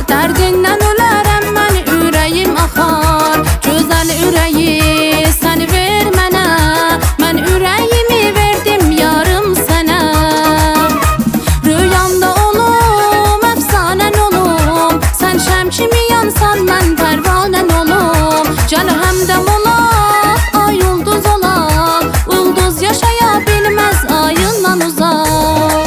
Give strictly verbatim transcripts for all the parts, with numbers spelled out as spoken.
Dərdindən ölərəm mən, ürəyim axar. Gözəl ürəyi sən ver mənə, mən ürəyimi verdim yarım sənə. Rüyamda olum, əfsanən olum, sən şəm kimi yansan, mən pərvanən olum. Gəl həmdəm olaq, ay ulduz olaq, ulduz yaşaya bilməz ayından uzaq.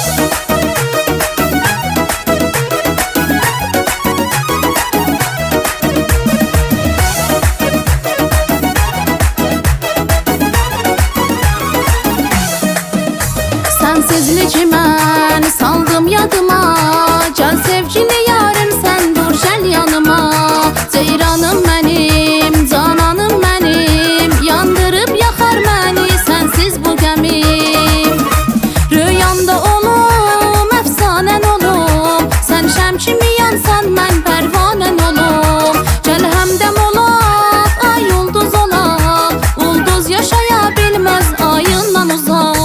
Sensizlici mən saldım yadıma, gəl sevgili yarım sən dur gəl yanıma. Ceyranım mənim, cananım mənim, yandırıb yaxar məni sənsiz bu qəmim. Rüyamda olum, əfsanən olum, sən şəm kimi yansan, mən pərvanən olum. Gəl həmdəm olaq, ay ulduz olaq, ulduz yaşaya bilməz ayından uzaq.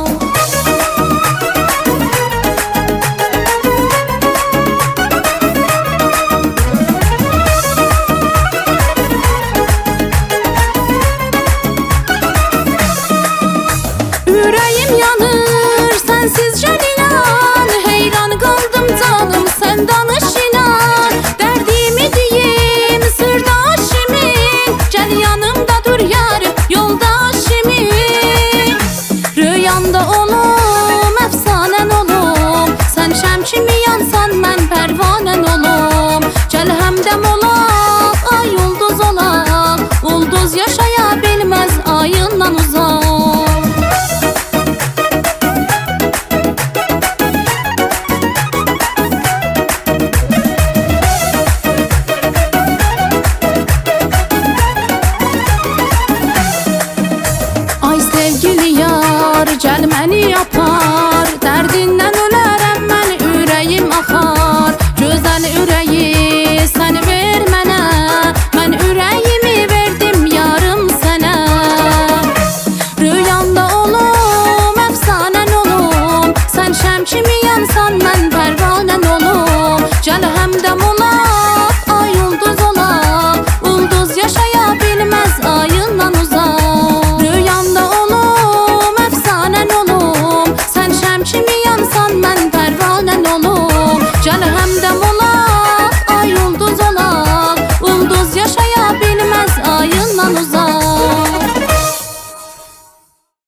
Ürəyim yanır, sənsiz gəl inan, heyran qaldım canım, sən danış